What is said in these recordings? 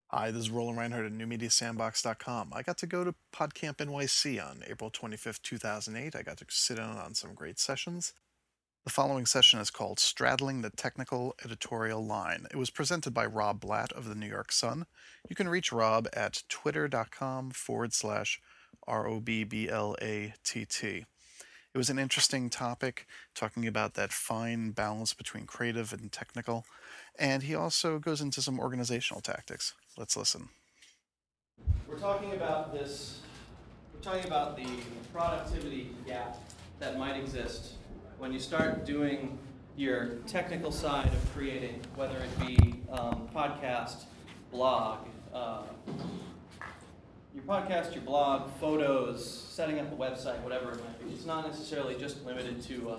Hi, this is Roland Reinhardt at NewMediaSandbox.com. I got to go to PodCamp NYC on April 25th, 2008. I got to sit in on some great sessions. The following session is called Straddling the Technical Editorial Line. It was presented by Rob Blatt of the New York Sun. You can reach Rob at twitter.com/ROBBLATT. It was an interesting topic, talking about that fine balance between creative and technical, and he also goes into some organizational tactics. Let's listen. We're talking about this, we're talking about the productivity gap that might exist when you start doing your technical side of creating, whether it be podcast, blog, your podcast, your blog, photos, setting up a website, whatever it might be. It's not necessarily just limited to.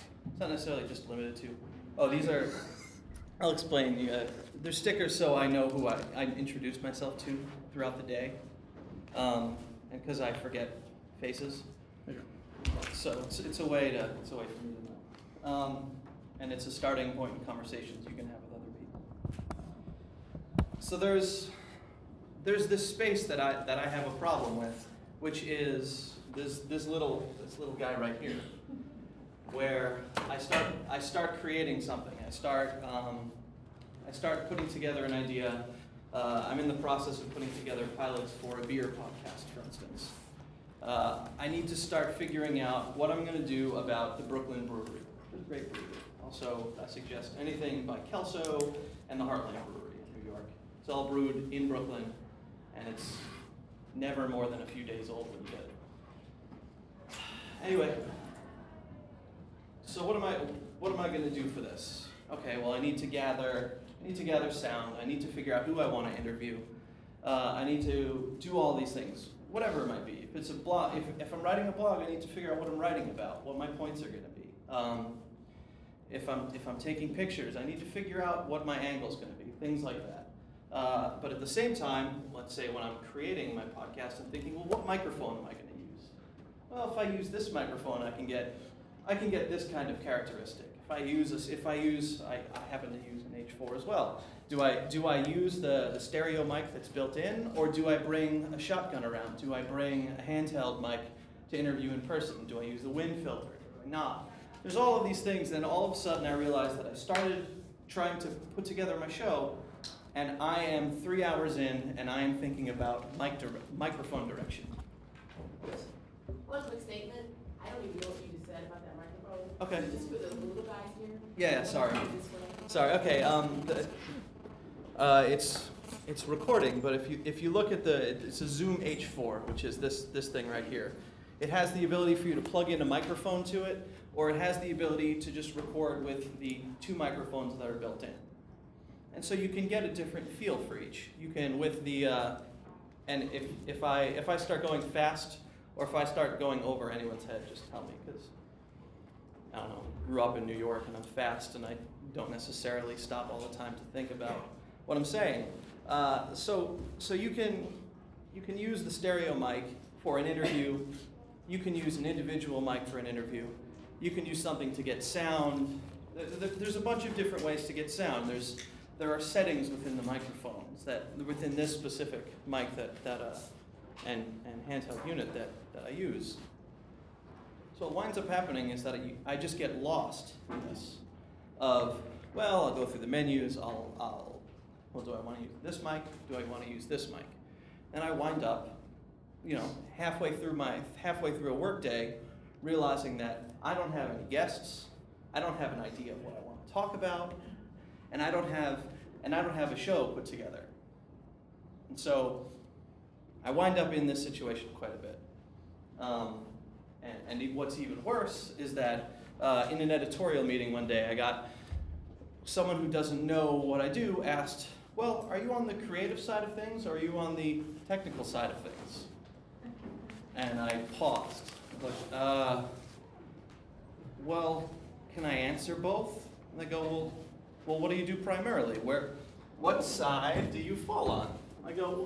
Oh, these are. I'll explain. They're stickers, so I know who I introduce myself to throughout the day, and because I forget faces. So it's a way for me to know, and it's a starting point in conversations you can have with other people. So there's this space that I have a problem with, which is this little guy right here, where I start creating something. I start putting together an idea. I'm in the process of putting together pilots for a beer podcast, for instance. I need to start figuring out what I'm going to do about the Brooklyn Brewery. It's a great brewery. Also, I suggest anything by Kelso and the Heartland Brewery in New York. It's all brewed in Brooklyn, and it's never more than a few days old when you get it. Anyway, so what am I going to do for this? Okay, well I need to gather sound. I need to figure out who I want to interview. I need to do all these things, whatever it might be. If it's a blog, if I'm writing a blog, I need to figure out what I'm writing about, what my points are going to be. If I'm taking pictures, I need to figure out what my angle's going to be, things like that. But at the same time, let's say when I'm creating my podcast, I'm thinking, well, what microphone am I going to use? Well, if I use this microphone, I can get this kind of characteristic. I happen to use an H4 as well. Do I use the stereo mic that's built in, or do I bring a shotgun around? Do I bring a handheld mic to interview in person? Do I use the wind filter? Do I not? There's all of these things, and all of a sudden I realized that I started trying to put together my show, and I am 3 hours in, and I am thinking about microphone direction. One quick statement. I don't even know what you just said about that microphone. Okay. Just for the little guys here. Yeah, sorry. Okay. It's recording, but if you look at it's a Zoom H4, which is this thing right here. It has the ability for you to plug in a microphone to it, or it has the ability to just record with the two microphones that are built in. And so you can get a different feel for each. You can with the and if I start going fast, or if I start going over anyone's head, just tell me, because I don't know, grew up in New York and I'm fast and I don't necessarily stop all the time to think about what I'm saying. So you can use the stereo mic for an interview. You can use an individual mic for an interview. You can use something to get sound. There's a bunch of different ways to get sound. There are settings within the microphones within this specific mic and handheld unit that I use. So what winds up happening is that I just get lost in this. I'll go through the menus. Do I want to use this mic? Do I want to use this mic? And I wind up, halfway through a work day, realizing that I don't have any guests. I don't have an idea of what I want to talk about, and I don't have a show put together. And so I wind up in this situation quite a bit. And what's even worse is that in an editorial meeting one day, I got someone who doesn't know what I do asked, well, are you on the creative side of things, or are you on the technical side of things? And I paused. Well, can I answer both? And they go, well, what do you do primarily? What side do you fall on? I go,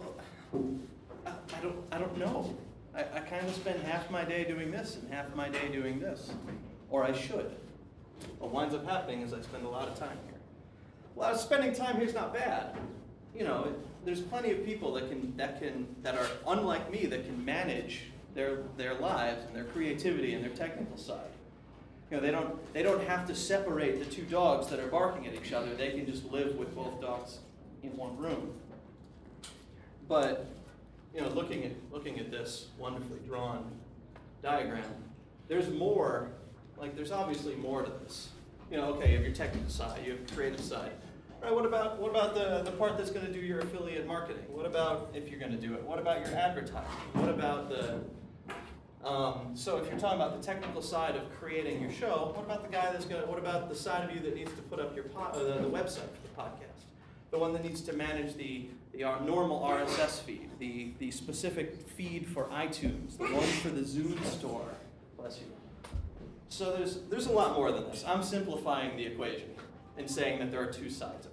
I don't know. I kind of spend half my day doing this and half my day doing this. Or I should. What winds up happening is I spend a lot of time here. Well, spending time here is not bad. there's plenty of people that are unlike me that can manage their lives and their creativity and their technical side. You know, they don't have to separate the two dogs that are barking at each other. They can just live with both dogs in one room. But you know, looking at this wonderfully drawn diagram, there's more. Like, there's obviously more to this. You know, okay, you have your technical side, you have your creative side. All right, what about the part that's going to do your affiliate marketing? What about, if you're going to do it, what about your advertising? What about the so if you're talking about the technical side of creating your show, what about the guy what about the side of you that needs to put up your the website for the podcast? The one that needs to manage the normal RSS feed, the specific feed for iTunes, the one for the Zune store. Bless you. So there's a lot more than this. I'm simplifying the equation and saying that there are two sides of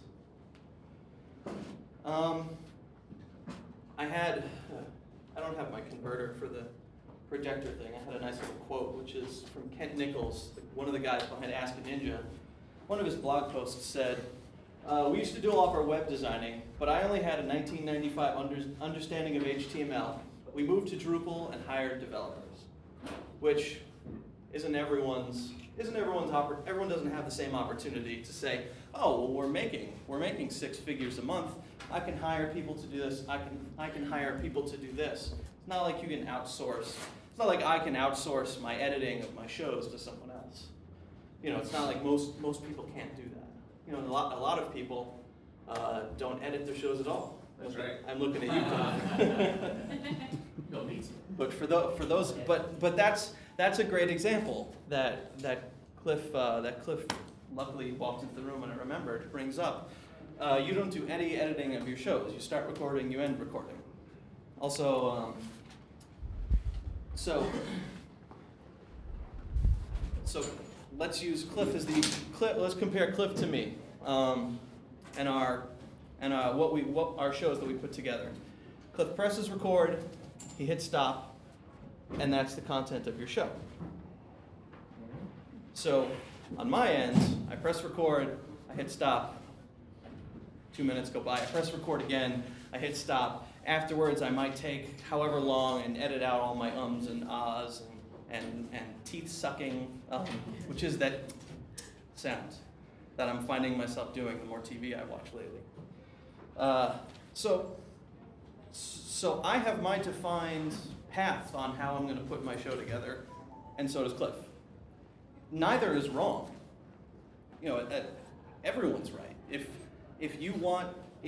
things. I don't have my converter for the projector thing. I had a nice little quote, which is from Kent Nichols, one of the guys behind Ask a Ninja. One of his blog posts said, we used to do all of our web designing, but I only had a 1995 understanding of HTML. We moved to Drupal and hired developers, which isn't everyone's everyone doesn't have the same opportunity to say, oh, well, we're making 6 figures a month. I can hire people to do this. I can hire people to do this. It's not like you can outsource. It's not like I can outsource my editing of my shows to someone else. You know, it's not like most people can't do that. You know, a lot of people don't edit their shows at all. That's right. I'm looking at you, Tom. No need to. But for those, but that's a great example that Cliff luckily walked into the room and I remembered brings up. You don't do any editing of your shows. You start recording, you end recording. Also, so let's use Cliff as let's compare Cliff to me, and our shows that we put together. Cliff presses record, he hits stop, and that's the content of your show. So on my end, I press record, I hit stop, 2 minutes go by, I press record again, I hit stop. Afterwards, I might take however long and edit out all my ums and ahs and teeth sucking, which is that sound that I'm finding myself doing the more TV I watch lately. So I have my defined path on how I'm going to put my show together, and so does Cliff. Neither is wrong. You know, everyone's right. If you want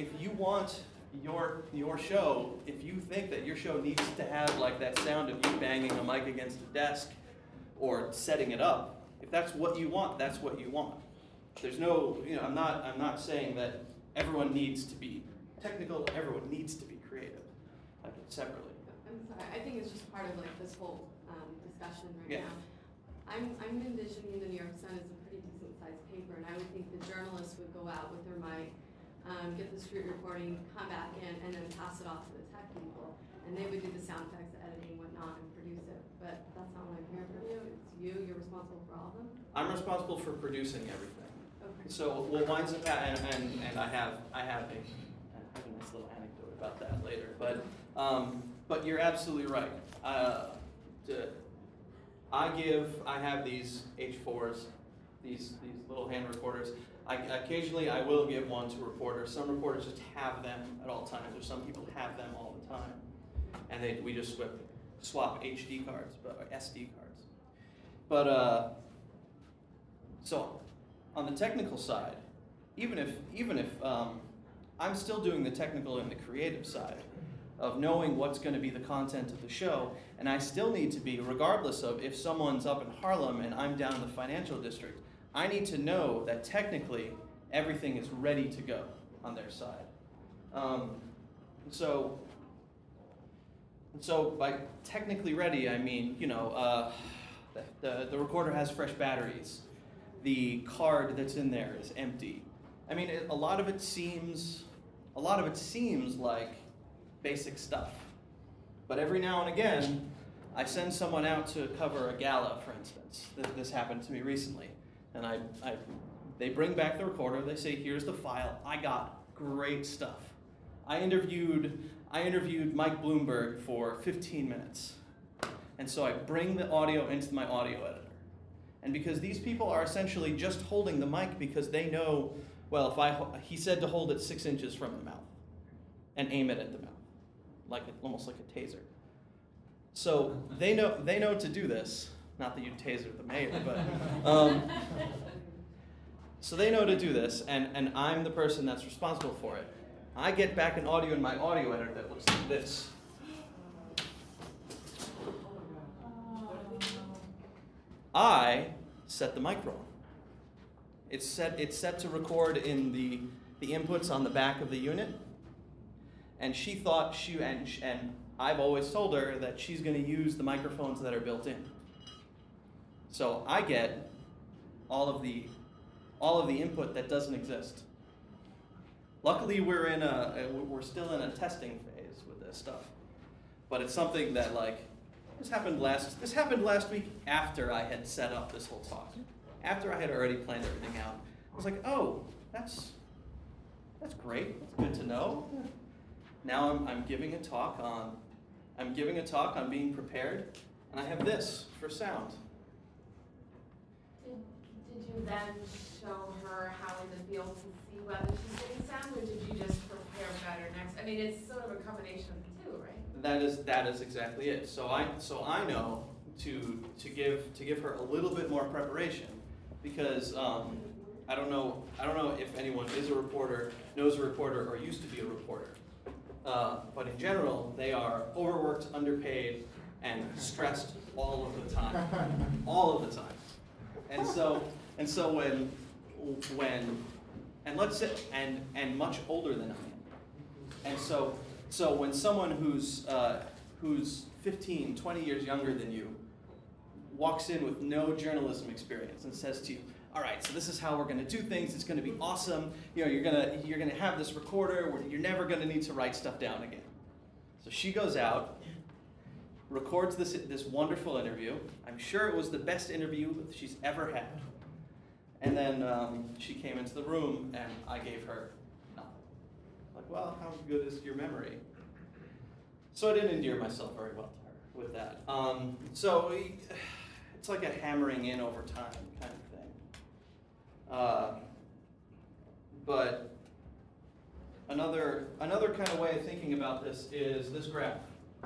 your show, if you think that your show needs to have like that sound of you banging a mic against a desk or setting it up, if that's what you want, that's what you want. There's no, you know, I'm not saying that everyone needs to be technical, everyone needs to be creative, like separately. I'm sorry, I think it's just part of like this whole discussion right Yeah. now. I'm envisioning the New York Sun as a pretty decent sized paper, and I would think the journalists would go out with their mic, get the street recording, come back in, and then pass it off to the tech people, and they would do the sound effects, editing, whatnot, and produce it. But that's not what I'm hearing from you. It's you're responsible for all of them. I'm responsible for producing everything. Okay. So what winds up and I have a nice little anecdote about that later. But you're absolutely right. I have these H4s, these little hand recorders. Occasionally I will give one to reporters. Some reporters just have them at all times, or some people have them all the time, and we just swap HD cards, or SD cards. But so on the technical side, even if I'm still doing the technical and the creative side of knowing what's going to be the content of the show, and I still need to be, regardless of if someone's up in Harlem and I'm down in the financial district, I need to know that technically everything is ready to go on their side. So by technically ready, I mean, you know, the recorder has fresh batteries. The card that's in there is empty. I mean, a lot of it seems like basic stuff. But every now and again, I send someone out to cover a gala, for instance. This happened to me recently. And they bring back the recorder, they say, here's the file, I got great stuff. I interviewed Mike Bloomberg for 15 minutes. And so I bring the audio into my audio editor. And because these people are essentially just holding the mic because they know, well, he said to hold it 6 inches from the mouth and aim it at the mouth, almost like a taser. So they know to do this. Not that you'd taser the mayor, but so they know to do this, and I'm the person that's responsible for it. I get back an audio in my audio editor that looks like this. I set the mic roll. It's set to record in the inputs on the back of the unit, and she thought and I've always told her that she's going to use the microphones that are built in. So I get all of the input that doesn't exist. Luckily, we're still in a testing phase with this stuff, but it's something that this happened last week after I had set up this whole talk, after I had already planned everything out. I was like, oh, that's great. That's good to know. Now I'm giving a talk on being prepared, and I have this for sound. Did you then show her how in the field to see whether she's getting sound, or did you just prepare better next? I mean, it's sort of a combination of the two, right? That is exactly it. So I know to give her a little bit more preparation, because I don't know if anyone is a reporter, knows a reporter, or used to be a reporter. But in general, they are overworked, underpaid, and stressed all of the time. All of the time. And so when let's say and much older than I am. And so when someone who's 15, 20 years younger than you walks in with no journalism experience and says to you, all right, so this is how we're going to do things. It's going to be awesome. You're going to have this recorder where you're never going to need to write stuff down again. So she goes out, records this wonderful interview. I'm sure it was the best interview she's ever had. And then she came into the room, and I gave her nothing. Like, well, how good is your memory? So I didn't endear myself very well to her with that. So it's like a hammering in over time kind of thing. But another kind of way of thinking about this is this graph.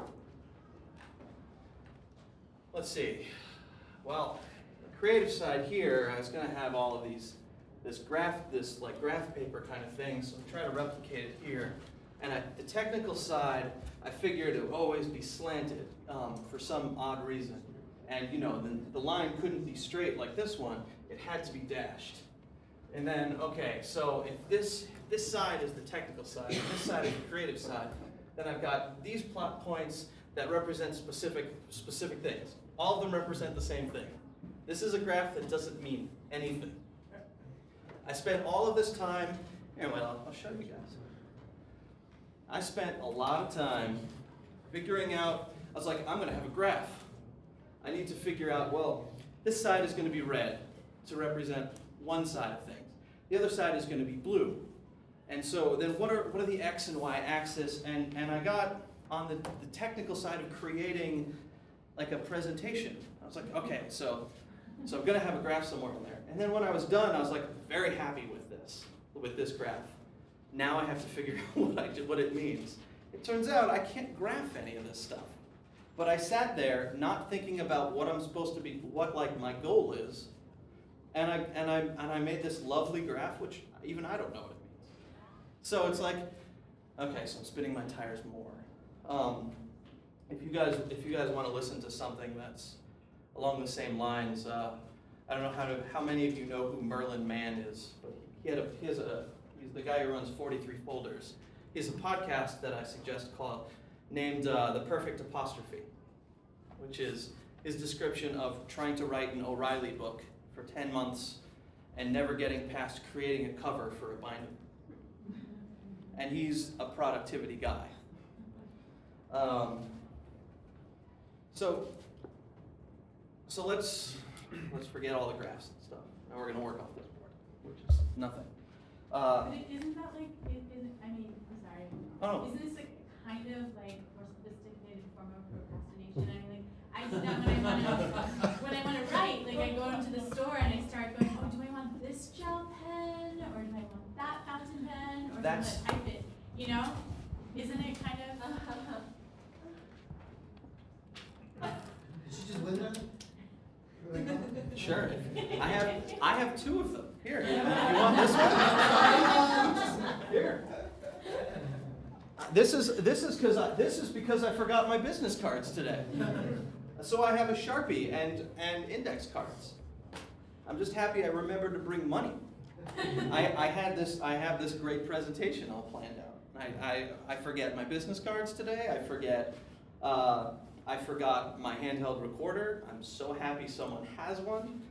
Let's see. Well, the creative side here, I was going to have all of this graph paper kind of thing, so I'm trying to replicate it here. And the technical side, I figured it would always be slanted for some odd reason. And the line couldn't be straight like this one, it had to be dashed. And then, okay, so if this side is the technical side, and this side is the creative side, then I've got these plot points that represent specific things. All of them represent the same thing. This is a graph that doesn't mean anything. I spent all of this time, I'll show you guys. I spent a lot of time figuring out, I was like, I'm going to have a graph. I need to figure out, well, this side is going to be red to represent one side of things. The other side is going to be blue. And so then what are the X and Y axis? And I got on the technical side of creating like a presentation. I was like, okay, so I'm going to have a graph somewhere in there. And then when I was done, I was like very happy with this graph. Now I have to figure out what it means. It turns out I can't graph any of this stuff. But I sat there not thinking about what I'm supposed to be, what my goal is, and I made this lovely graph, which even I don't know what it means. So it's like, okay, so I'm spinning my tires more. If you guys want to listen to something that's along the same lines, I don't know how many of you know who Merlin Mann is, but he's the guy who runs 43 Folders. He has a podcast that I suggest named The Perfect Apostrophe, which is his description of trying to write an O'Reilly book for 10 months and never getting past creating a cover for a binder. And he's a productivity guy. So let's forget all the graphs and stuff. Now we're going to work off this board, which is nothing. But isn't that I'm sorry, Oh. Isn't this a kind of like more sophisticated form of procrastination? I mean, like, I do that when I want to write. Like, I go into the store and I start going, oh, do I want this gel pen, or do I want that fountain pen, or do I want to type it? You know? Isn't it kind of? Did she just win that? Sure. I have two of them. Here. You want this one? Here. This is because I forgot my business cards today. So I have a Sharpie and index cards. I'm just happy I remembered to bring money. I have this great presentation all planned out. I forget my business cards today. I forgot my handheld recorder. I'm so happy someone has one.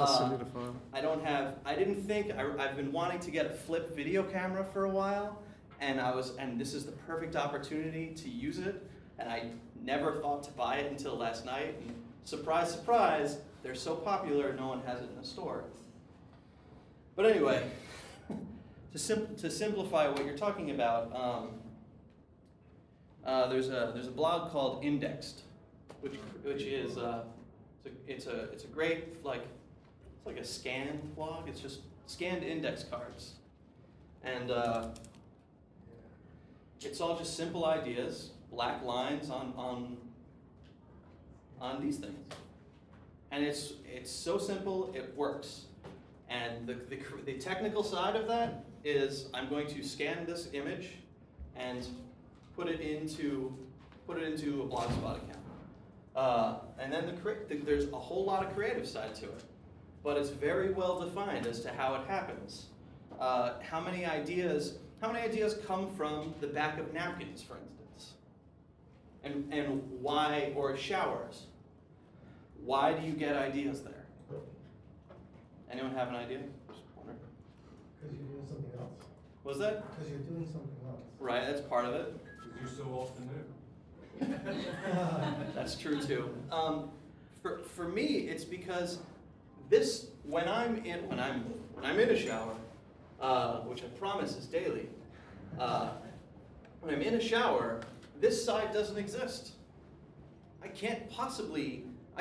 I've been wanting to get a flip video camera for a while, and this is the perfect opportunity to use it, and I never thought to buy it until last night, and surprise, surprise, they're so popular no one has it in the store. But anyway, to simplify what you're talking about, there's a blog called Indexed, which is it's a great it's like a scan blog. It's just scanned index cards, and it's all just simple ideas, black lines on these things, and it's so simple it works. And the technical side of that is I'm going to scan this image and put it into a Blogspot account. And then there's a whole lot of creative side to it, but it's very well defined as to how it happens. How many ideas come from the back of napkins, for instance, and why, or showers? Why do you get ideas there? Anyone have an idea? Just wondering. Because you're doing something else. Was that? Because you're doing something else. Right, that's part of it. Because you're so often new. That's true too. For me, it's because when I'm in a shower, which I promise is daily, when I'm in a shower, this side doesn't exist. I can't possibly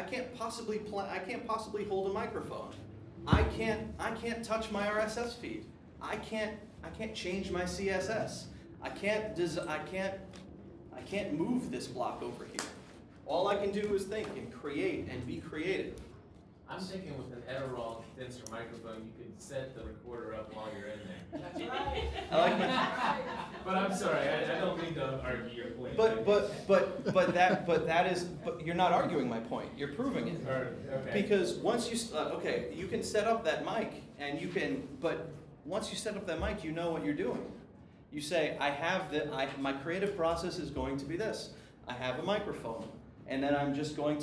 hold a microphone. I can't touch my RSS feed. I can't change my CSS. I can't move this block over here. All I can do is think and create and be creative. I'm thinking with an Edirol condenser microphone, you could set the recorder up while you're in there. That's right. I like that. But I'm sorry, I don't mean to argue your point. But you're not arguing my point. You're proving it. Okay. Because once you can set up that mic but once you set up that mic, you know what you're doing. You say, my creative process is going to be this. I have a microphone, and then I'm going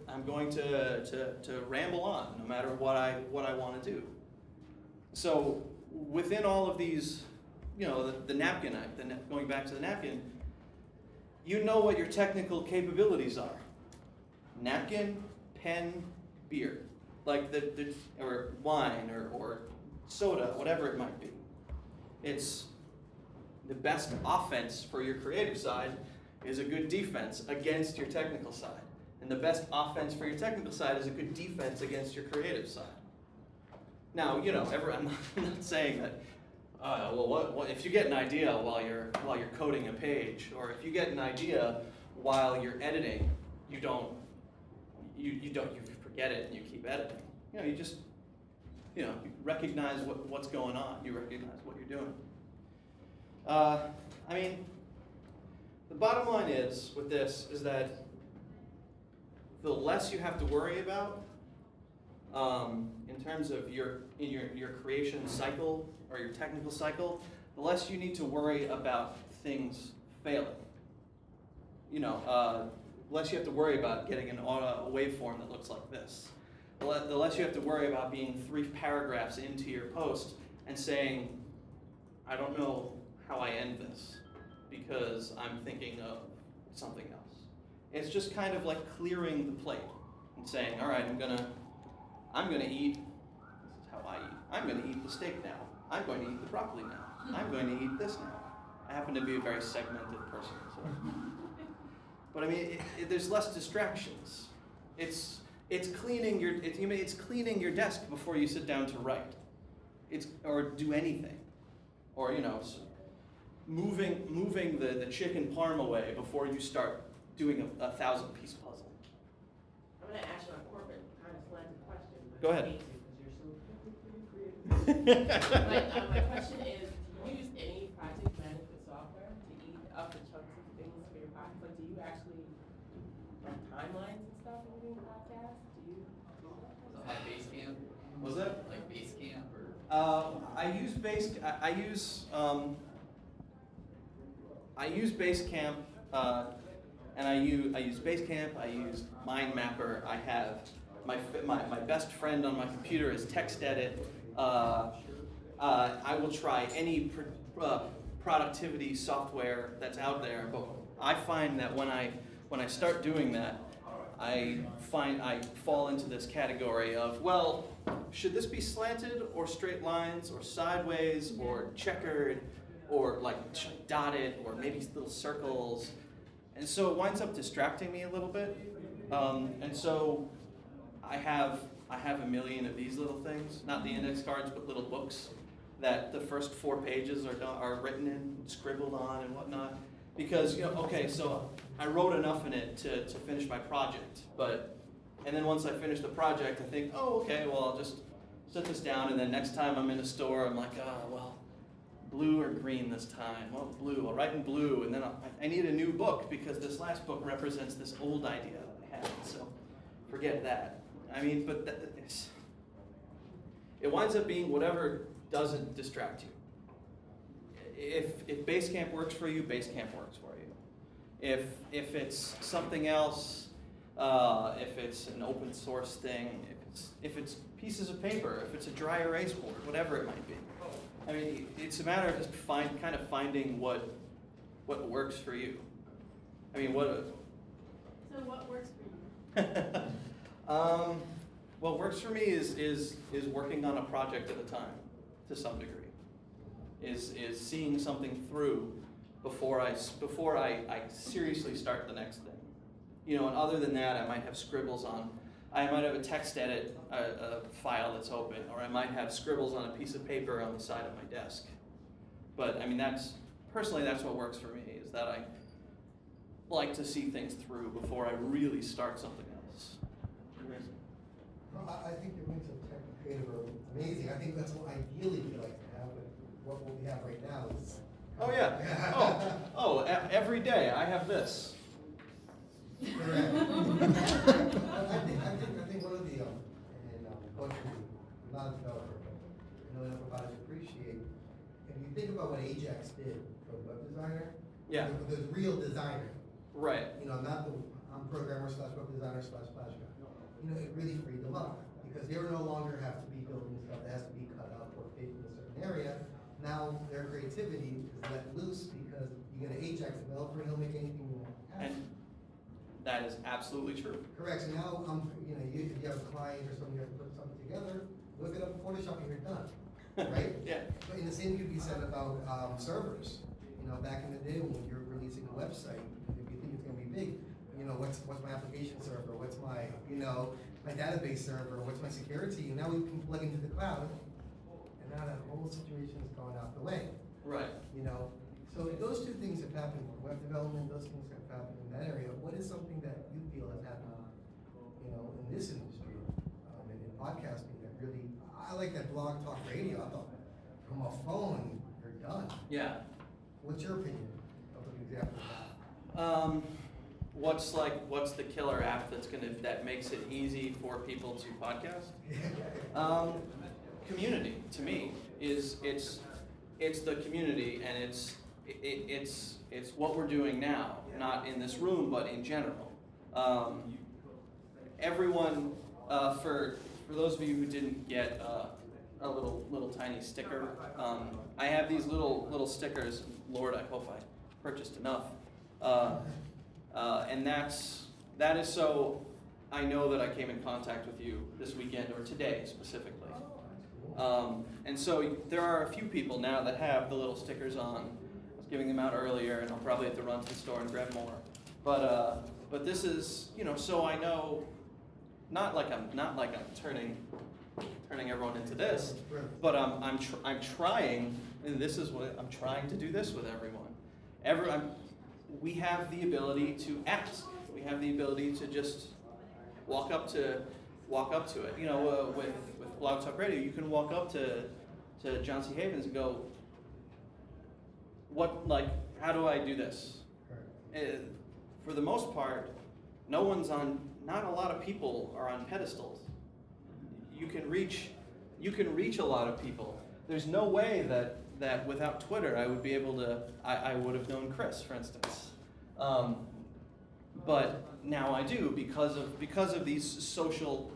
to ramble on, no matter what I want to do. So within all of these, the napkin, going back to the napkin, you know what your technical capabilities are. Napkin, pen, beer, or wine or soda, whatever it might be. It's the best offense for your creative side is a good defense against your technical side. And the best offense for your technical side is a good defense against your creative side. Now, I'm not saying that, what if you get an idea while you're coding a page, or if you get an idea while you're editing, you forget it and you keep editing. You recognize what's going on. You recognize what you're doing. The bottom line with this is that the less you have to worry about in terms of your creation cycle or your technical cycle, the less you need to worry about things failing. Less you have to worry about getting a waveform that looks like this. The less you have to worry about being 3 paragraphs into your post and saying, I don't know how I end this because I'm thinking of something else. It's just kind of like clearing the plate and saying, all right, I'm gonna eat, this is how I eat. I'm gonna eat the steak now. I'm going to eat the broccoli now. I'm going to eat this now. I happen to be a very segmented person. So. But I mean, there's less distractions. It's cleaning your desk before you sit down to write. Or do anything. Or, moving the chicken parm away before you start doing a 1,000-piece puzzle. I'm going to ask you a corporate kind of slanted question. Go ahead. My question is, do you use any project management software to eat up the chunks of things for your podcast? Like, do you actually run timelines and stuff when you're doing podcasts? Do you? Like Basecamp? Was that? Like Basecamp or? I use Basecamp, and I use Basecamp. I use MindMapper. I have my best friend on my computer is TextEdit. I will try any productivity software that's out there, but I find that when I start doing that, I fall into this category of, well, should this be slanted or straight lines or sideways or checkered or like dotted or maybe little circles, and so it winds up distracting me a little bit, and so I have a million of these little things, not the index cards, but little books that the first 4 pages are written in, scribbled on and whatnot. Because, so I wrote enough in it to finish my project. And then once I finish the project, I think, I'll just set this down, and then next time I'm in a store, I'm like, blue or green this time? Well, blue, I'll write in blue, and then I need a new book because this last book represents this old idea that I had, so forget that. I mean, but it winds up being whatever doesn't distract you. If Basecamp works for you, Basecamp works for you. If it's something else, if it's an open source thing, if it's pieces of paper, if it's a dry erase board, whatever it might be. I mean, it's a matter of just finding what works for you. I mean, So what works for you? What works for me is working on a project at a time, to some degree. Is seeing something through before I seriously start the next thing. And other than that, I might have scribbles on. I might have a TextEdit a file that's open, or I might have scribbles on a piece of paper on the side of my desk. But I mean, that's what works for me. Is that I like to see things through before I really start something else. Well, I think your mix of tech and creative are amazing. I think that's what ideally we'd like to have, but what we have right now is. Oh yeah. Every day I have this. Correct. I think one of the what I'm not a developer, but I know enough about it to appreciate. If you think about what Ajax did for the web designer, Yeah. the real designer. Right. Not the programmer / web designer / Flash guy. It really freed them up because they no longer have to be building stuff that has to be cut up or fit in a certain area. Now their creativity is let loose because you get an Ajax developer and he'll make anything you want. And that is absolutely true. Correct. So now, if you have a client or something, you have to put something together, look it up in Photoshop and you're done. Right? Yeah. But the same could be said about servers. Back in the day when you're releasing a website, if you think it's going to be big, what's my application server? What's my, my database server? What's my security? And now we can plug into the cloud, and now that whole situation is going out the way. Right. So if those two things have happened for web development, those things have happened in that area. What is something that you feel has happened, in this industry, and in podcasting that really? I like that blog talk radio. I thought from a phone, you're done. Yeah. What's your opinion of an example of that? What's the killer app that makes it easy for people to podcast? Community to me is it's the community, and it's what we're doing now, not in this room, but in general. Everyone, for those of you who didn't get a little tiny sticker, I have these little stickers. Lord, I hope I purchased enough. And that is so I know that I came in contact with you this weekend or today specifically. And so there are a few people now that have the little stickers on. I was giving them out earlier, and I'll probably have to run to the store and grab more. But this is, so I know, not like I'm turning everyone into this, but I'm trying, and this is what I'm trying to do this with everyone. We have the ability to ask. We have the ability to just walk up to it. With Blog Talk Radio, you can walk up to John C. Havens and go, how do I do this? For the most part, not a lot of people are on pedestals. You can reach a lot of people. There's no way that without Twitter I would be able to, I would have known Chris, for instance. But now I do because of these social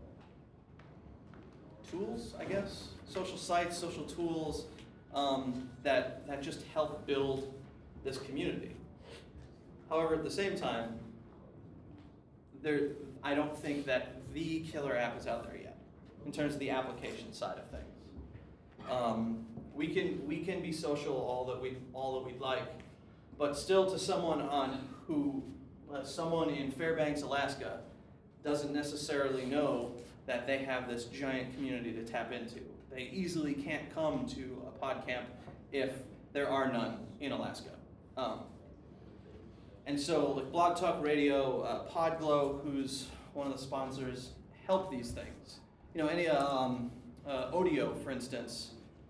tools, I guess, social sites, social tools that just help build this community. However, at the same time, I don't think that the killer app is out there yet in terms of the application side of things. We can be social all that we'd like, but still, to someone in Fairbanks, Alaska, doesn't necessarily know that they have this giant community to tap into. They easily can't come to a PodCamp if there are none in Alaska. And so, like Blog Talk Radio, Podglow, who's one of the sponsors, help these things. Any Odeo, for instance,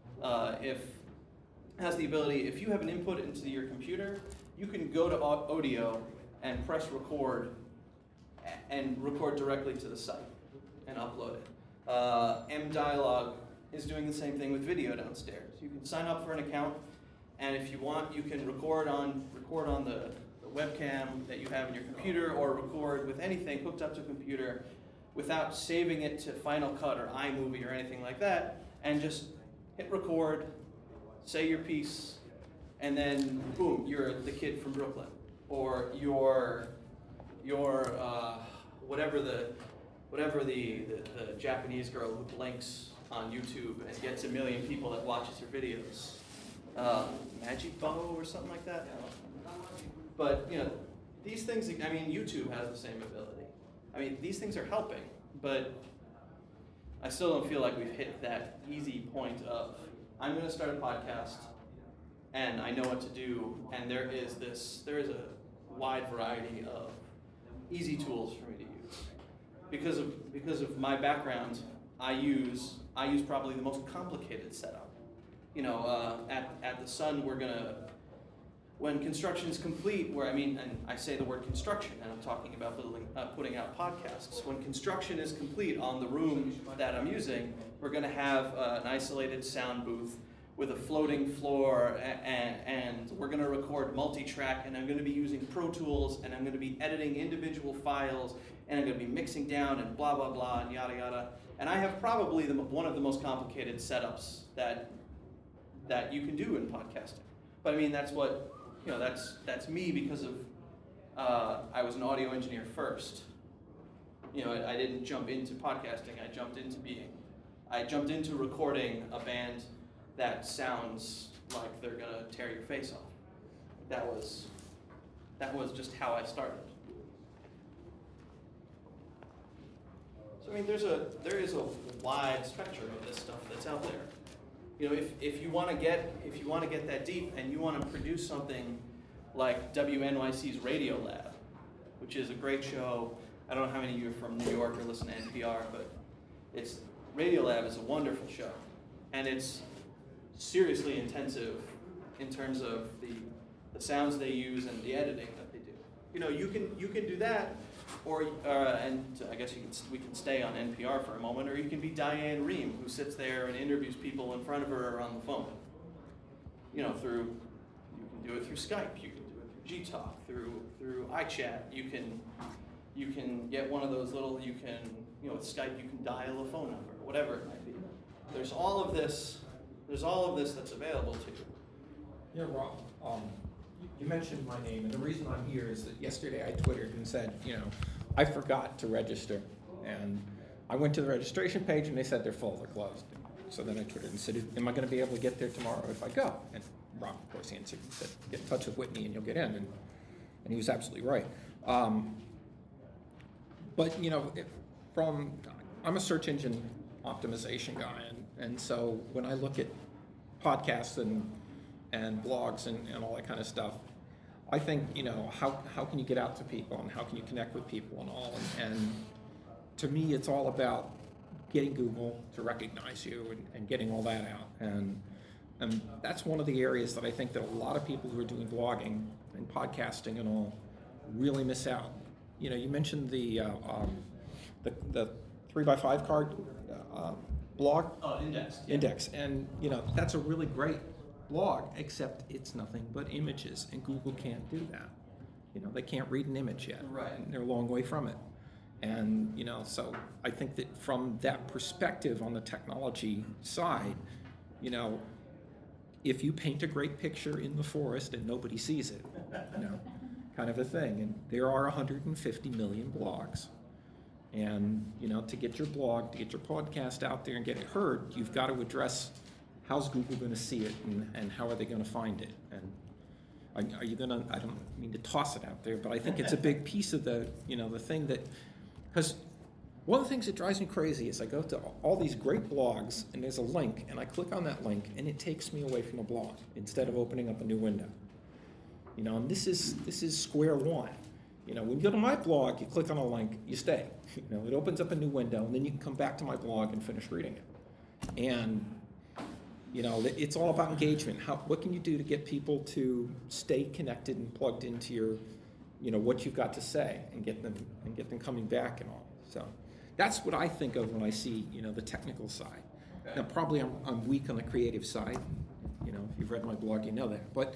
has the ability, if you have an input into your computer, you can go to Odeo and press record and record directly to the site and upload it. mDialog is doing the same thing with video downstairs. You can sign up for an account, and if you want, you can record on the webcam that you have in your computer, or record with anything hooked up to a computer without saving it to Final Cut or iMovie or anything like that, and just hit record, say your piece, and then boom, you're the kid from Brooklyn, or you're whatever the Japanese girl who blinks on YouTube and gets 1 million people that watches her videos, Magic Bow or something like that. But these things. YouTube has the same ability. These things are helping, but I still don't feel like we've hit that easy point of, I'm going to start a podcast, and I know what to do, and there is a wide variety of easy tools for me to use. Because of my background, I use probably the most complicated setup. At the Sun, we're gonna, when construction is complete, and I say the word construction, and I'm talking about putting out podcasts. When construction is complete on the room that I'm using, we're going to have an isolated sound booth with a floating floor, and we're going to record multi-track, and I'm going to be using Pro Tools, and I'm going to be editing individual files, and I'm going to be mixing down, and blah, blah, blah, and yada, yada. And I have probably one of the most complicated setups that you can do in podcasting. But that's what, that's me, because of I was an audio engineer first. I didn't jump into podcasting. I jumped into recording a band that sounds like they're gonna tear your face off. That was just how I started. So there is a wide spectrum of this stuff that's out there. If you want to get that deep, and you want to produce something like WNYC's Radio Lab, which is a great show. I don't know how many of you are from New York or listen to NPR, but Radio Lab is a wonderful show, and it's seriously intensive in terms of the sounds they use and the editing that they do. You can do that, or and I guess we can stay on NPR for a moment, or you can be Diane Rehm, who sits there and interviews people in front of her on the phone. You can do it through Skype, you can do it through Gtalk, through iChat. You can get one of those little. With Skype you can dial a phone number, whatever it might be. There's all of this that's available to you. Yeah, Rob. You mentioned my name, and the reason I'm here is that yesterday I twittered and said, I forgot to register, and I went to the registration page and they said they're full, they're closed. So then I twittered and said, am I going to be able to get there tomorrow if I go? And Rob, of course, first answer. He said, get in touch with Whitney and you'll get in. And he was absolutely right. But, I'm a search engine optimization guy. And so when I look at podcasts and blogs and all that kind of stuff, I think, how can you get out to people and how can you connect with people and all? And to me, it's all about getting Google to recognize you and getting all that out. And that's one of the areas that I think that a lot of people who are doing blogging and podcasting and all really miss out. You mentioned the 3x5 card blog. Oh, Index. Index. And, that's a really great blog, except it's nothing but images, and Google can't do that. They can't read an image yet. Right. And they're a long way from it. And, so I think that from that perspective on the technology side, if you paint a great picture in the forest and nobody sees it, kind of a thing. And there are 150 million blogs. And, to get your blog, to get your podcast out there and get it heard, you've got to address how's Google going to see it and how are they going to find it? And are you going to, I don't mean to toss it out there, but I think it's a big piece of the, the thing that, because one of the things that drives me crazy is I go to all these great blogs and there's a link and I click on that link and it takes me away from the blog instead of opening up a new window. And this is square one. When you go to my blog, you click on a link, you stay. It opens up a new window and then you can come back to my blog and finish reading it. And it's all about engagement. What can you do to get people to stay connected and plugged into your, what you've got to say and get them coming back and all. So that's what I think of when I see, the technical side. Okay. Now, probably I'm weak on the creative side. If you've read my blog, you know that. But,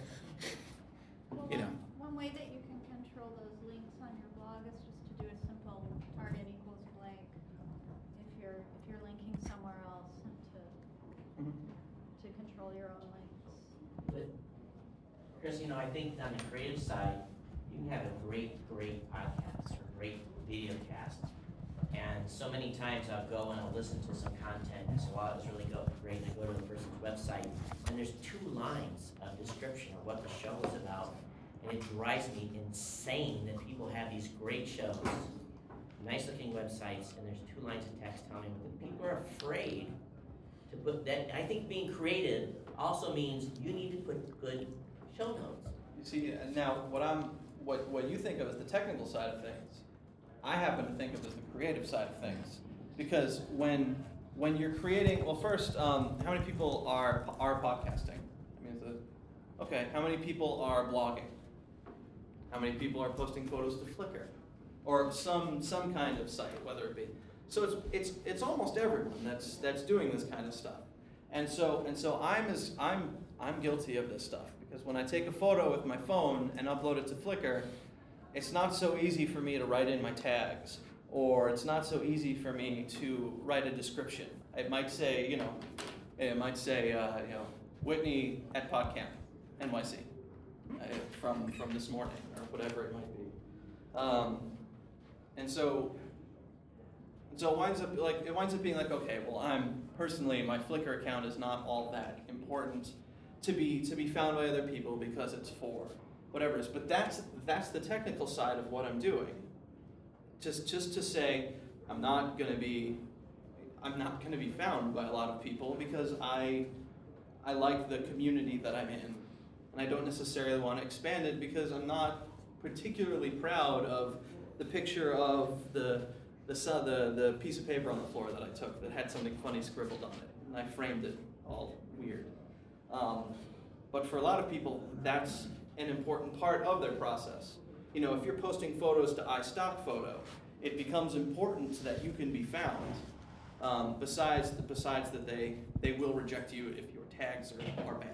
One way that you can control those links on your blog is just to do a simple target equals blank. If you're linking somewhere else and to control your own links. But Chris, I think on the creative side, you can have a great podcast or great video cast. And so many times I'll go and I'll listen to some content and say, wow, it was really great. And I go to the person's website and there's 2 lines of description of what the show is about. And it drives me insane that people have these great shows, nice looking websites, and there's 2 lines of text telling them that people are afraid to put that. I think being creative also means you need to put good show notes. You see, now what you think of as the technical side of things, I happen to think of as the creative side of things. Because when you're creating, well, first, how many people are podcasting? Okay, how many people are blogging? How many people are posting photos to Flickr, or some kind of site, whether it be? So it's almost everyone that's doing this kind of stuff, and so I'm guilty of this stuff because when I take a photo with my phone and upload it to Flickr, it's not so easy for me to write in my tags, or it's not so easy for me to write a description. It might say Whitney at PodCamp, NYC. From this morning or whatever it might be, and so it winds up being like, okay, well, my Flickr account is not all that important to be found by other people because it's for whatever it is. But that's the technical side of what I'm doing. Just to say I'm not going to be found by a lot of people because I like the community that I'm in. And I don't necessarily want to expand it because I'm not particularly proud of the picture of the piece of paper on the floor that I took that had something funny scribbled on it, and I framed it all weird. But for a lot of people, that's an important part of their process. If you're posting photos to iStockPhoto, it becomes important that you can be found. Besides that they will reject you if your tags are bad.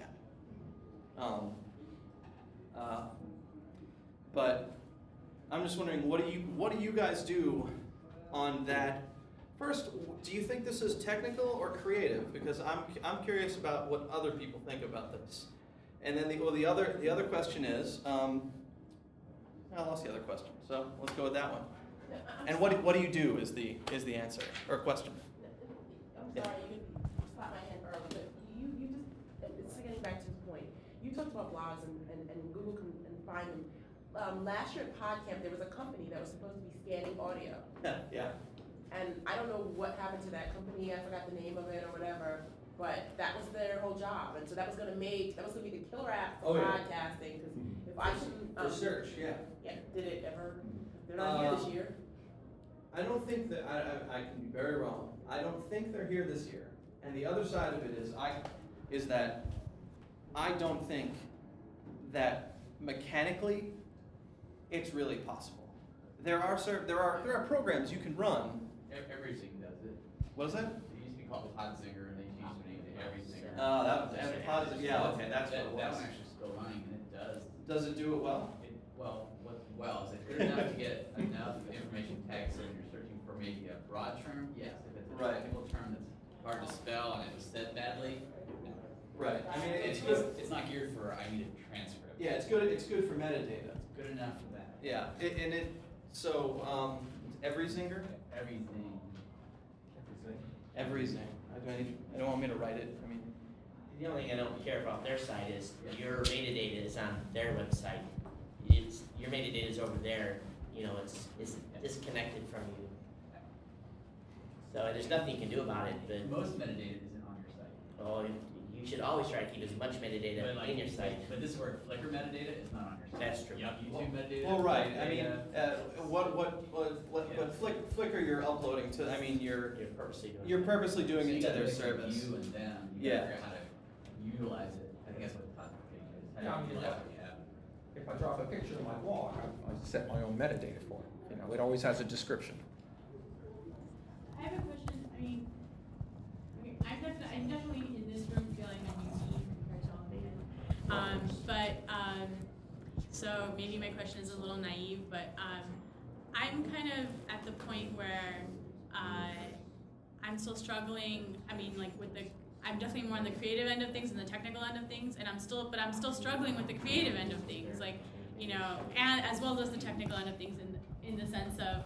But I'm just wondering, what do you guys do on that? First, do you think this is technical or creative? Because I'm curious about what other people think about this. And then the other question is, I lost the other question, so let's go with that one. And what do you do is the answer or question. I'm sorry, you slapped my hand earlier, but you just, it's getting back to the point. You you talked about blogs and Google can and find them. Last year at PodCamp, there was a company that was supposed to be scanning audio. Yeah. And I don't know what happened to that company, I forgot the name of it or whatever, but that was their whole job. And so that was gonna be the killer app for podcasting, because if I shouldn't. For search, yeah. Yeah, did it ever, they're not here this year? I don't think that, I can be very wrong. I don't think they're here this year. And the other side of it is that I don't think that mechanically it's really possible. There are programs you can run. Everything does it. What is that? It used to be called Podsinger, and they changed the name to Everysinger. Yeah, okay, that's what it was. That one actually still running, and it does. Does it do it well? What's well is it's good enough to get enough information tags, so when you're searching for maybe a broad term, yes. If it's a technical term that's hard to spell and it was said badly, no. Right. I mean, it's not geared for I need a transcript. Yeah, it's good. It's good for metadata. It's good enough for that. Yeah, Everysinger. Everything. I don't want me to write it. I mean, The only thing I don't care about their side is your metadata is on their website. Your metadata is over there. You know, it's disconnected from you. So there's nothing you can do about it. But most metadata isn't on your site. Oh, you should always try to keep as much metadata in your site. But this is where Flickr metadata is not on your site. That's true. YouTube metadata. well, right. I mean, but Flickr you're uploading to. I mean, you're purposely doing it to their service. You and them. You gotta figure out how to utilize it. I think that's what the classification is. How do you utilize what you have? If I drop a picture of my blog, I set my own metadata for it. You know, it always has a description. I have a question. I mean, okay, I'm definitely in this room feeling like I'm unique compared to all the others. So maybe my question is a little naive, but I'm kind of at the point where I'm still struggling. I mean, like I'm definitely more on the creative end of things than the technical end of things, and I'm still struggling with the creative end of things, like, you know, and as well as the technical end of things in the sense of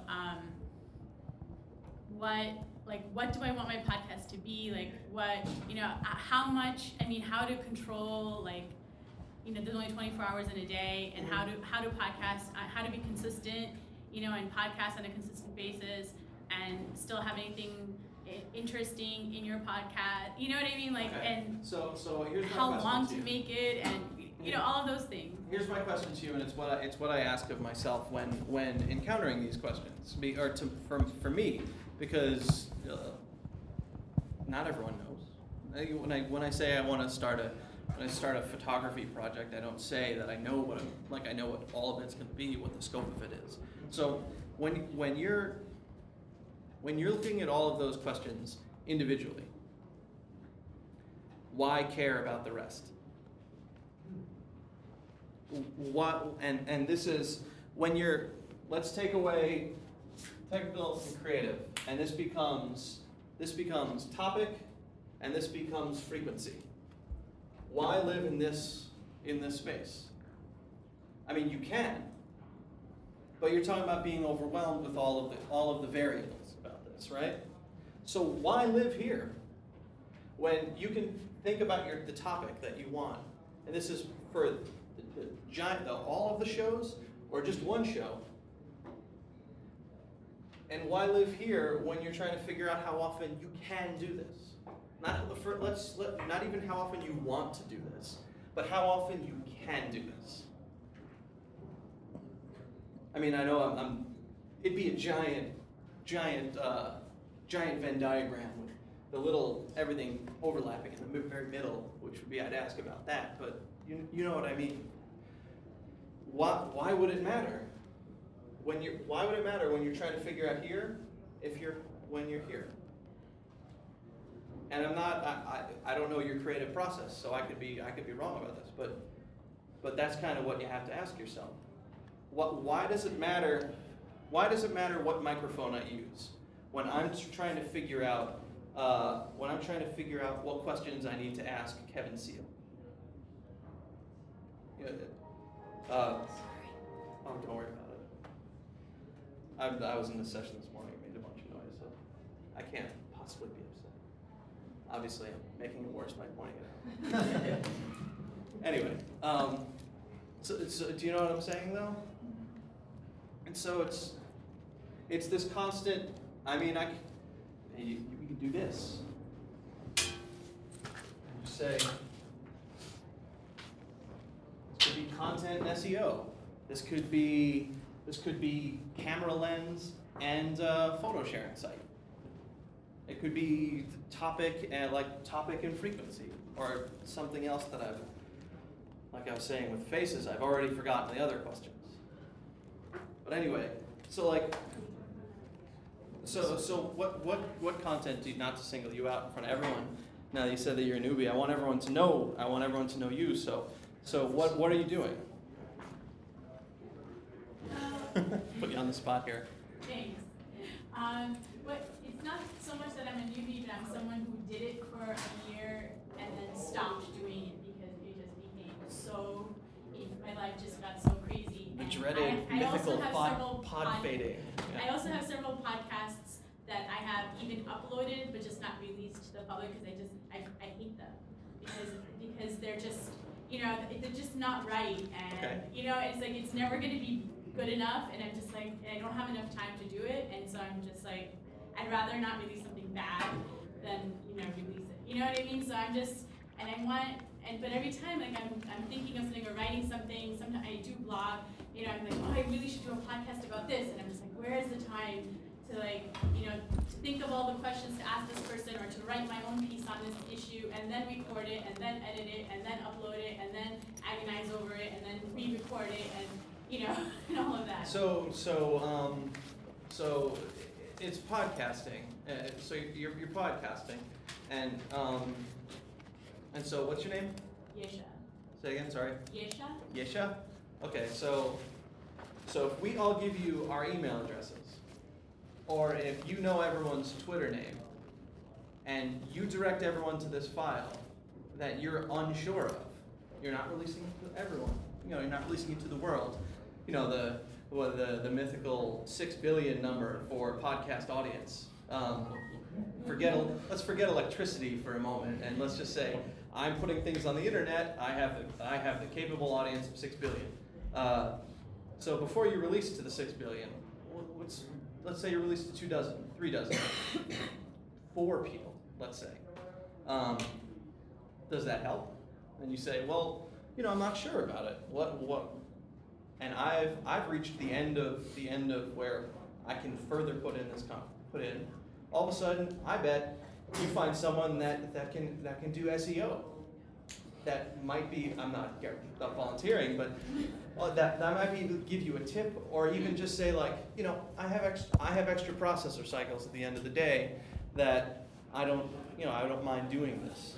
what do I want my podcast to be, like, what, you know, how much, I mean, how to control, like, you know, there's only 24 hours in a day, and how to podcast, how to be consistent, you know, and podcast on a consistent basis, and still have anything interesting in your podcast, you know what I mean, like, okay. And so here's my how question long to to you. make it, and you know, all of those things. Here's my question to you, and it's what I ask of myself when encountering these questions, for me, because not everyone knows. When I say I want to start a photography project, I don't say that I know what all of it's going to be, what the scope of it is. So when you're looking at all of those questions individually, why care about the rest? What and this is when let's take away technical and creative, and this becomes topic, and this becomes frequency. Why live in this space? I mean, you can, but you're talking about being overwhelmed with all of the variables about this, right? So why live here when you can think about the topic that you want? And this is for all of the shows or just one show. And why live here when you're trying to figure out how often you can do this? Not even how often you want to do this, but how often you can do this. I mean, I know it'd be a giant Venn diagram with the little everything overlapping in the very middle, which would be I'd ask about that, but you know what I mean. Why would it matter? Why would it matter when you're trying to figure out here when you're here? And I don't know your creative process, so I could be wrong about this, but that's kind of what you have to ask yourself. Why does it matter? Why does it matter what microphone I use when I'm trying to figure out what questions I need to ask Kevin Seal? Oh, don't worry about it. I was in this session this morning. It made a bunch of noise, so I can't possibly be upset. Obviously, I'm making it worse by pointing it out. Anyway, So do you know what I'm saying though? And so it's this constant. I mean, we could do this. You say this could be content and SEO. This could be camera lens and photo sharing site. It could be topic and frequency, or something else that like I was saying with faces, I've already forgotten the other questions. But anyway, so what content do you, not to single you out in front of everyone, now that you said that you're a newbie, I want everyone to know you, so what are you doing? Put you on the spot here. Thanks. But it's not so much that I'm a newbie, but I'm someone who did it for a year and then stopped doing it because it just became so, my life just got so crazy. The dreaded mythical pod fading. Yeah. I also have several podcasts that I have even uploaded but just not released to the public because I hate them because they're just, they're just not right, and it's like it's never going to be good enough, and I'm just like, I don't have enough time to do it, and so I'm just like, I'd rather not release something bad than release it. You know what I mean? So I'm just, but every time like I'm thinking of something or writing something. Sometimes I do blog. I'm like, oh, I really should do a podcast about this, and I'm just like, where is the time to to think of all the questions to ask this person, or to write my own piece on this issue, and then record it, and then edit it, and then upload it, and then agonize over it, and then re-record it, and and all of that. So it's podcasting. So you're podcasting, and so what's your name? Yesha. Say again. Sorry. Yesha. Yesha. Okay. So if we all give you our email addresses, or if you know everyone's Twitter name, and you direct everyone to this file that you're unsure of, you're not releasing it to everyone. You're not releasing it to the world. The mythical 6 billion number for podcast audience. Let's forget electricity for a moment, and let's just say I'm putting things on the internet. I have the capable audience of 6 billion. So before you release it to the 6 billion, let's say you release it to 2 dozen, 3 dozen, 4 people, let's say. Does that help? And you say, well, I'm not sure about it. What? And I've reached the end of where I can further put in. All of a sudden, I bet you find someone that can do SEO. That might be, I'm not volunteering, but that might be give you a tip, or even just say like, I have extra processor cycles at the end of the day that I don't mind doing this.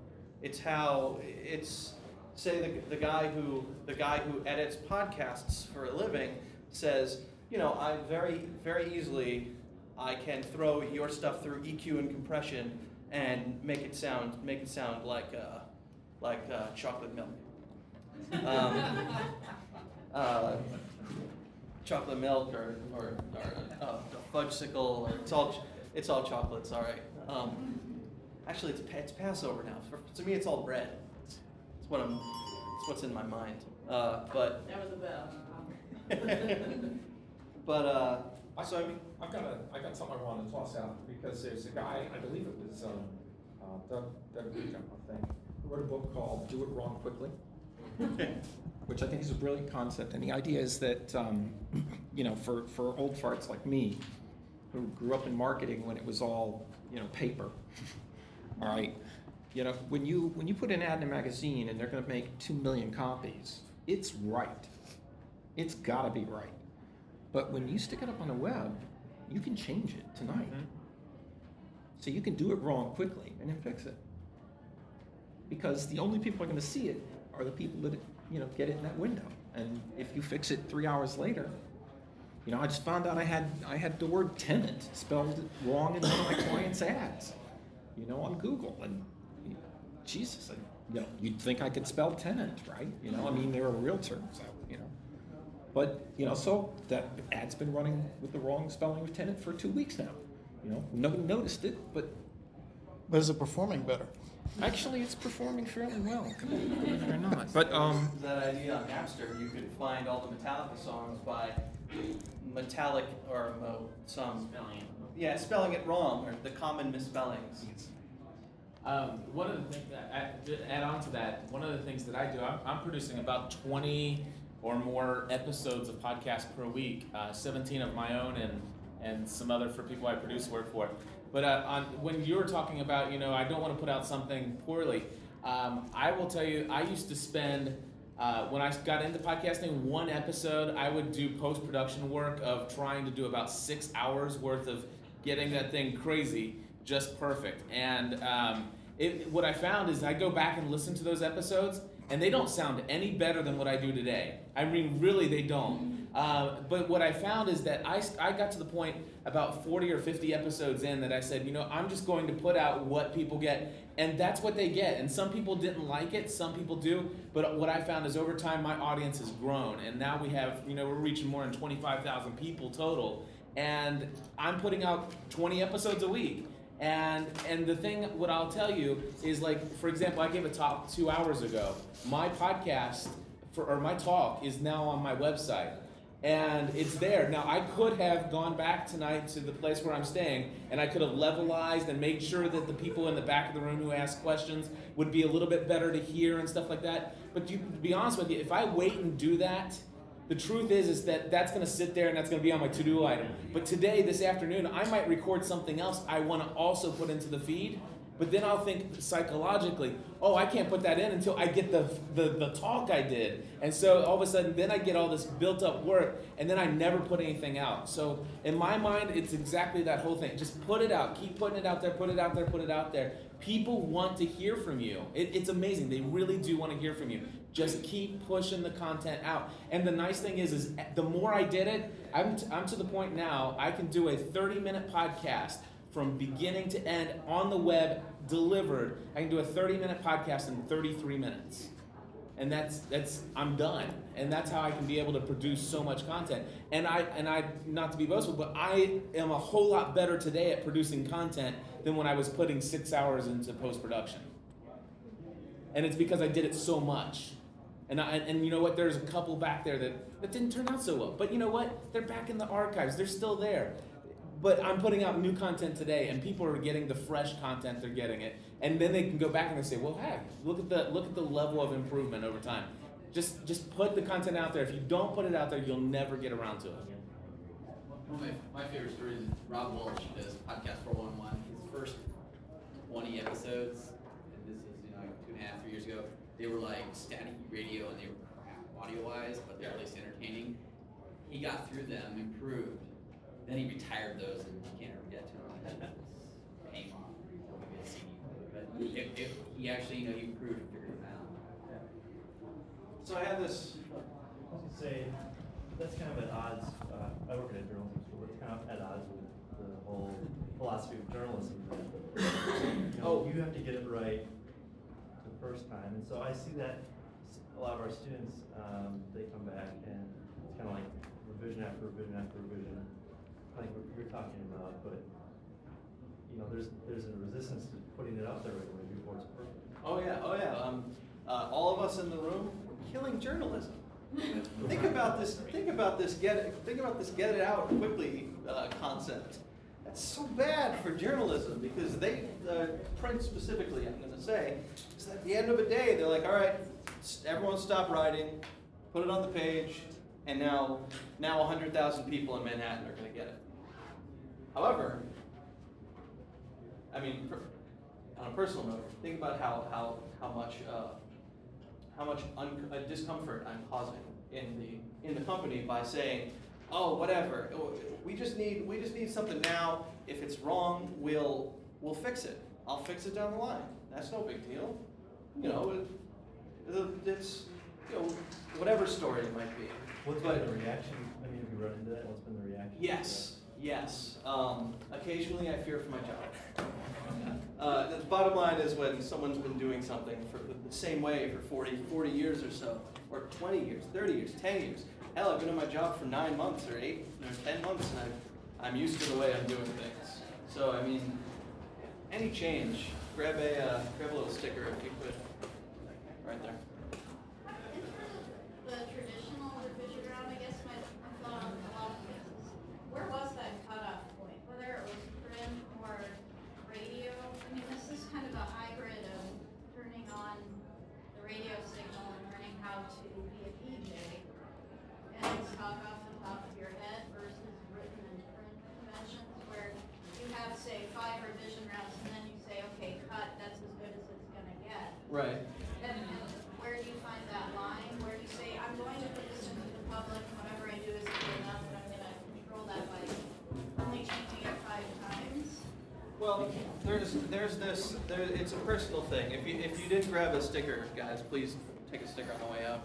Say the guy who edits podcasts for a living says, I very, very easily I can throw your stuff through EQ and compression and make it sound like chocolate milk. Chocolate milk or a fudgesicle, or it's all chocolate. Sorry. Actually, it's Passover now. To me, it's all bread. It's what's in my mind. But that was a bell. I got something I wanted to toss out, because there's a guy, I believe it was Doug Beacom, I think, who wrote a book called "Do It Wrong Quickly," which I think is a brilliant concept. And the idea is that for old farts like me, who grew up in marketing when it was all paper, all right. When you put an ad in a magazine and they're going to make 2 million copies, it's right. It's got to be right. But when you stick it up on the web, you can change it tonight. Mm-hmm. So you can do it wrong quickly and then fix it. Because the only people who are going to see it are the people that get it in that window. And if you fix it 3 hours later, I just found out I had the word tenant spelled wrong in one of my clients' ads, on Google. And Jesus, you'd think I could spell tenant, right? They're a realtor, so, But, so that ad's been running with the wrong spelling of tenant for 2 weeks now. Nobody noticed it, but is it performing better? Actually, it's performing fairly well, believe it or not. But that idea on Napster, you could find all the Metallica songs by metallic or some Spelling it. yeah, spelling it wrong or the common misspellings. One of the things to add on to that, one of the things that I do, I'm producing about 20 or more episodes of podcasts per week, 17 of my own and some other for people I produce work for. But when you were talking about, I don't want to put out something poorly, I will tell you, I used to spend, when I got into podcasting, one episode, I would do post-production work of trying to do about 6 hours worth of getting that thing crazy, just perfect. And what I found is I go back and listen to those episodes, and they don't sound any better than what I do today. I mean, really, they don't. But what I found is that I got to the point about 40 or 50 episodes in that I said, I'm just going to put out what people get, and that's what they get. And some people didn't like it, some people do, but what I found is over time my audience has grown, and now we have, we're reaching more than 25,000 people total, and I'm putting out 20 episodes a week. And the thing, what I'll tell you is, like, for example, I gave a talk 2 hours ago. My podcast, my talk is now on my website. And it's there. Now, I could have gone back tonight to the place where I'm staying, and I could have levelized and made sure that the people in the back of the room who ask questions would be a little bit better to hear and stuff like that. But to be honest with you, if I wait and do that, the truth is that that's going to sit there and that's going to be on my to-do item. But today, this afternoon, I might record something else I want to also put into the feed. But then I'll think psychologically, I can't put that in until I get the talk I did. And so all of a sudden, then I get all this built up work, and then I never put anything out. So in my mind, it's exactly that whole thing. Just put it out. Keep putting it out there, put it out there, put it out there. People want to hear from you. It's amazing. They really do want to hear from you. Just keep pushing the content out. And the nice thing is the more I did it, I'm to the point now, I can do a 30-minute podcast from beginning to end on the web, delivered. I can do a 30-minute podcast in 33 minutes. And that's I'm done. And that's how I can be able to produce so much content. And I not to be boastful, but I am a whole lot better today at producing content than when I was putting 6 hours into post-production. And it's because I did it so much. And you know what? There's a couple back there that didn't turn out so well. But you know what? They're back in the archives. They're still there. But I'm putting out new content today, and people are getting the fresh content. They're getting it, and then they can go back and they say, "Well, hey, look at the level of improvement over time." Just put the content out there. If you don't put it out there, you'll never get around to it. One of my favorite stories is Rob Walsh does Podcast 411. His first 20 episodes, and this is 2.5, 3 years ago, they were like static radio and they were crap audio-wise, but they're at least entertaining. He got through them, improved. Then he retired those, and you can't ever get to them. Pain on maybe a CD. But he actually, he improved and figured it out. Yeah. So I had this. I was going to say, that's kind of at odds. I work at a journalism school, but it's kind of at odds with the whole philosophy of journalism. You have to get it right the first time. And so I see that a lot of our students, they come back, and it's kind of like revision after revision after revision. Like what you're talking about, but there's a resistance to putting it out there right away before it's perfect. Oh yeah. All of us in the room, we're killing journalism. Think about this. Get it out quickly concept. That's so bad for journalism because they print specifically. I'm going to say is at the end of a day they're like, all right, everyone stop writing, put it on the page, and now 100,000 people in Manhattan are going to get it. However, I mean, on a personal note, think about how much discomfort I'm causing in the company by saying, oh, whatever, we just need something now. If it's wrong, we'll fix it. I'll fix it down the line. That's no big deal. It's whatever story it might be. What's been the reaction? I mean, have you run into that? What's been the reaction? Yes. Occasionally I fear for my job. The bottom line is when someone's been doing something for the same way for 40 years or so, or 20 years, 30 years, 10 years. Hell, I've been in my job for 9 months or 8 or 10 months, and I'm used to the way I'm doing things. So, I mean, any change grab a little sticker if you could, right there. The traditional revision round, I guess my thought on a lot of this is, where was that cutoff point? Whether it was print or radio, I mean, this is kind of a hybrid of turning on the radio signal and learning how to be a DJ and talk off the top of your head versus written and print conventions where you have, say, 5 revision rounds and then you say, okay, cut, that's as good as it's gonna get. Right. And where do you find that line? Where do you say, I'm going to put this into the public, whatever I do is good enough, and I'm gonna control that by only changing it 5 times? Well, it's a personal thing. If you didn't grab a sticker, guys, please take a sticker on the way out.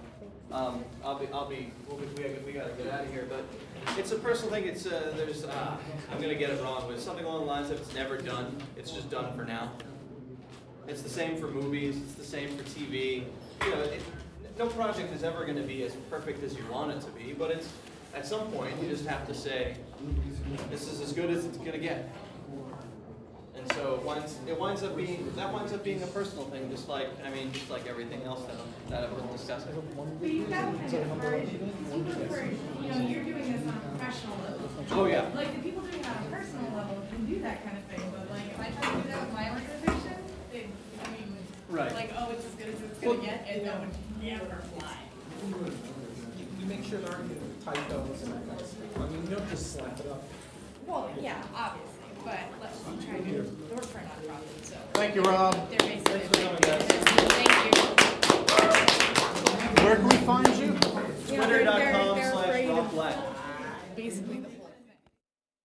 We gotta get out of here, but it's a personal thing. It's I'm gonna get it wrong, but it's something along the lines of it's never done. It's just done for now. It's the same for movies. It's the same for TV. You know, no project is ever going to be as perfect as you want it to be, but it's at some point you just have to say, this is as good as it's going to get. And so it winds up being a personal thing, just like everything else that I've been discussing. But you've got kind of encourage people you're doing this on a professional level. Oh yeah. Like the people doing it on a personal level can do that kind of thing, but like if I try to do that with my organization, right. Like, oh, it's as good as it's gonna get, and that would never fly. You make sure there aren't typos and that kind of stuff. I mean, you don't just slap it up. Well, yeah, obviously, but let's try to do work for a nonprofit, so. Thank you, Rob. They're basically. Thanks for coming, guys. Thank you. Where can we find you?